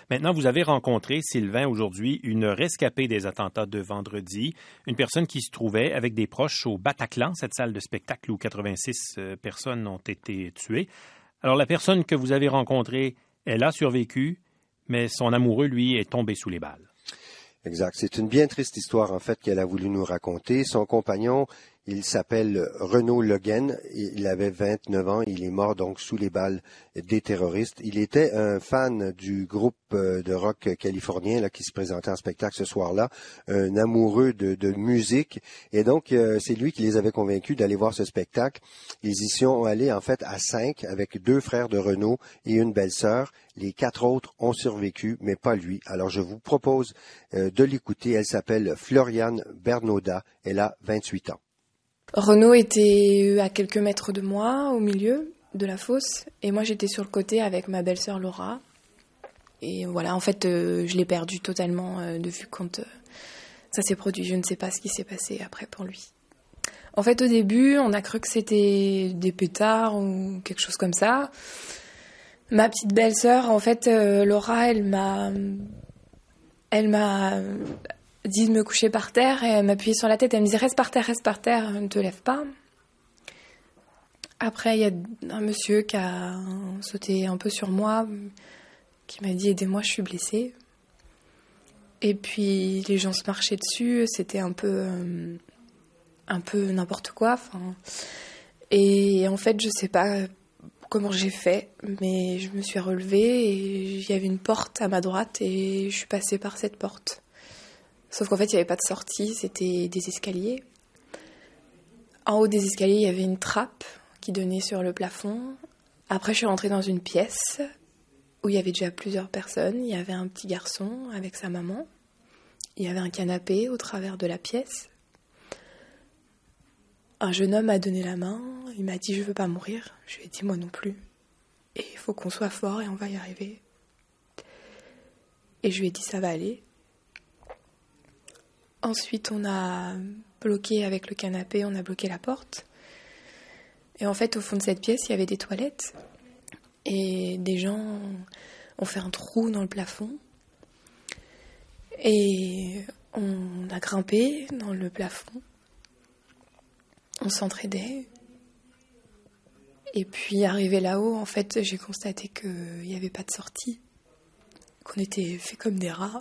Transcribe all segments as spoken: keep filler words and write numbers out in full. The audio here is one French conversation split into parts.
Maintenant, vous avez rencontré, Sylvain, aujourd'hui, une rescapée des attentats de vendredi, une personne qui se trouvait avec des proches au Bataclan, cette salle de spectacle où quatre-vingt-six personnes ont été tuées. Alors, la personne que vous avez rencontrée, elle a survécu, mais son amoureux, lui, est tombé sous les balles. Exact. C'est une bien triste histoire, en fait, qu'elle a voulu nous raconter. Son compagnon, il s'appelle Renaud Le Guen. Il avait vingt-neuf ans. Il est mort donc sous les balles des terroristes. Il était un fan du groupe de rock californien là, qui se présentait en spectacle ce soir-là, un amoureux de, de musique. Et donc, euh, c'est lui qui les avait convaincus d'aller voir ce spectacle. Ils y sont allés en fait à cinq avec deux frères de Renaud et une belle-sœur. Les quatre autres ont survécu, mais pas lui. Alors, je vous propose euh, de l'écouter. Elle s'appelle Floriane Bernaudat. Elle a vingt-huit ans. Renaud était à quelques mètres de moi, au milieu de la fosse, et moi j'étais sur le côté avec ma belle-sœur Laura. Et voilà, en fait, euh, je l'ai perdu totalement euh, de vue quand euh, ça s'est produit. Je ne sais pas ce qui s'est passé après pour lui. En fait, au début, on a cru que c'était des pétards ou quelque chose comme ça. Ma petite belle-sœur, en fait, euh, Laura, elle m'a... Elle m'a... dit de me coucher par terre et elle m'appuyait sur la tête. Elle me disait « Reste par terre, reste par terre, ne te lève pas ». Après, il y a un monsieur qui a sauté un peu sur moi, qui m'a dit « Aidez-moi, je suis blessée ». Et puis, les gens se marchaient dessus, c'était un peu, euh, un peu n'importe quoi. Enfin, et en fait, je sais pas comment j'ai fait, mais je me suis relevée et il y avait une porte à ma droite et je suis passée par cette porte. Sauf qu'en fait, il n'y avait pas de sortie, c'était des escaliers. En haut des escaliers, il y avait une trappe qui donnait sur le plafond. Après, je suis rentrée dans une pièce où il y avait déjà plusieurs personnes. Il y avait un petit garçon avec sa maman. Il y avait un canapé au travers de la pièce. Un jeune homme m'a donné la main. Il m'a dit « Je veux pas mourir ». Je lui ai dit « Moi non plus. Et il faut qu'on soit fort et on va y arriver ». Et je lui ai dit « Ça va aller ». Ensuite, on a bloqué avec le canapé, on a bloqué la porte. Et en fait, au fond de cette pièce, il y avait des toilettes. Et des gens ont fait un trou dans le plafond. Et on a grimpé dans le plafond. On s'entraidait. Et puis, arrivé là-haut, en fait, j'ai constaté qu'il n'y avait pas de sortie. Qu'on était fait comme des rats.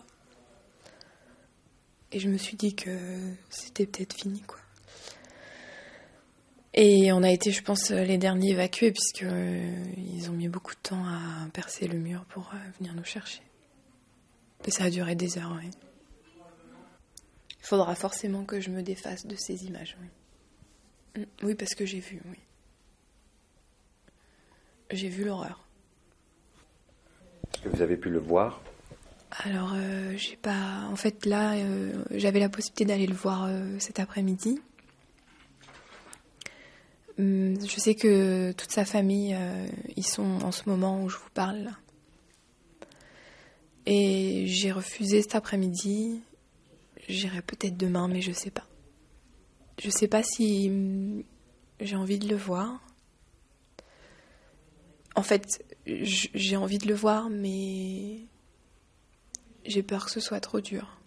Et je me suis dit que c'était peut-être fini, quoi. Et on a été, je pense, les derniers évacués, puisqu'ils euh, ont mis beaucoup de temps à percer le mur pour euh, venir nous chercher. Et ça a duré des heures, oui. Il faudra forcément que je me défasse de ces images, oui. Oui, parce que j'ai vu, oui. J'ai vu l'horreur. Est-ce que vous avez pu le voir ? Alors, euh, j'ai pas... En fait, là, euh, j'avais la possibilité d'aller le voir euh, cet après-midi. Hum, je sais que toute sa famille, euh, ils sont en ce moment où je vous parle. Là. Et j'ai refusé cet après-midi. J'irai peut-être demain, mais je sais pas. Je sais pas si hum, j'ai envie de le voir. En fait, j'ai envie de le voir, mais... j'ai peur que ce soit trop dur.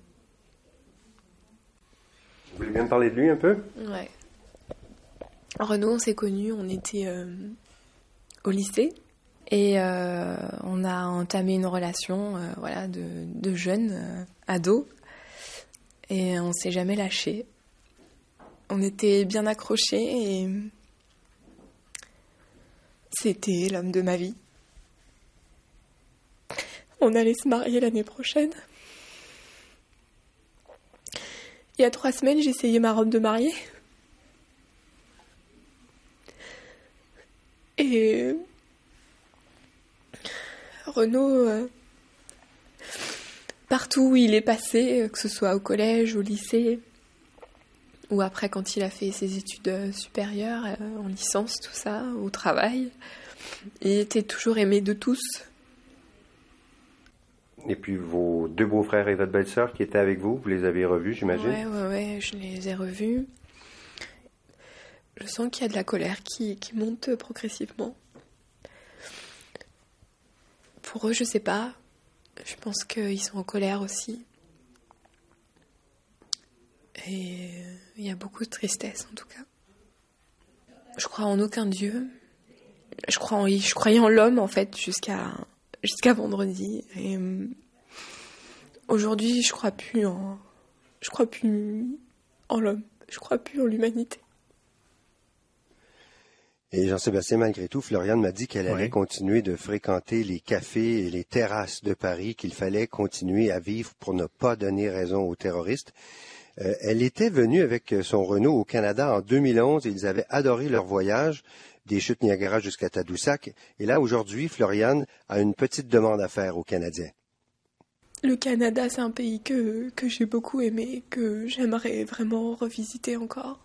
Vous voulez bien me parler de lui un peu ? Ouais. Renaud, on s'est connus, on était euh, au lycée. Et euh, on a entamé une relation euh, voilà, de, de jeunes euh, ados. Et on s'est jamais lâchés. On était bien accrochés et c'était l'homme de ma vie. On allait se marier l'année prochaine. Il y a trois semaines, j'ai essayé ma robe de mariée. Et Renaud, euh, partout où il est passé, que ce soit au collège, au lycée, ou après quand il a fait ses études supérieures, euh, en licence, tout ça, au travail, il était toujours aimé de tous. Et puis vos deux beaux-frères et votre belle-sœur qui étaient avec vous, vous les avez revus, j'imagine ? Ouais, ouais, ouais, je les ai revus. Je sens qu'il y a de la colère qui, qui monte progressivement. Pour eux, je sais pas. Je pense qu'ils sont en colère aussi. Et il y a beaucoup de tristesse en tout cas. Je crois en aucun Dieu. Je, crois en, je croyais en l'homme en fait jusqu'à, jusqu'à vendredi. Et euh, aujourd'hui je crois plus en, je crois plus en l'homme. Je crois plus en l'humanité. Et Jean-Sébastien, malgré tout, Floriane m'a dit qu'elle allait Oui. continuer de fréquenter les cafés et les terrasses de Paris, qu'il fallait continuer à vivre pour ne pas donner raison aux terroristes. Euh, elle était venue avec son Renault au Canada en deux mille onze et ils avaient adoré leur voyage, des chutes Niagara jusqu'à Tadoussac. Et là, aujourd'hui, Floriane a une petite demande à faire aux Canadiens. Le Canada, c'est un pays que, que j'ai beaucoup aimé, que j'aimerais vraiment revisiter encore.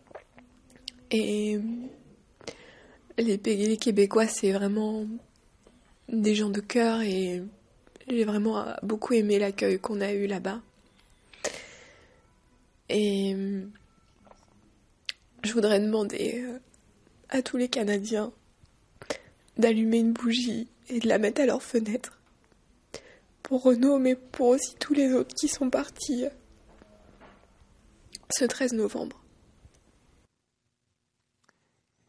Et les, les Québécois, c'est vraiment des gens de cœur et j'ai vraiment beaucoup aimé l'accueil qu'on a eu là-bas. Et je voudrais demander à tous les Canadiens d'allumer une bougie et de la mettre à leur fenêtre. Pour Renaud, mais pour aussi tous les autres qui sont partis ce treize novembre.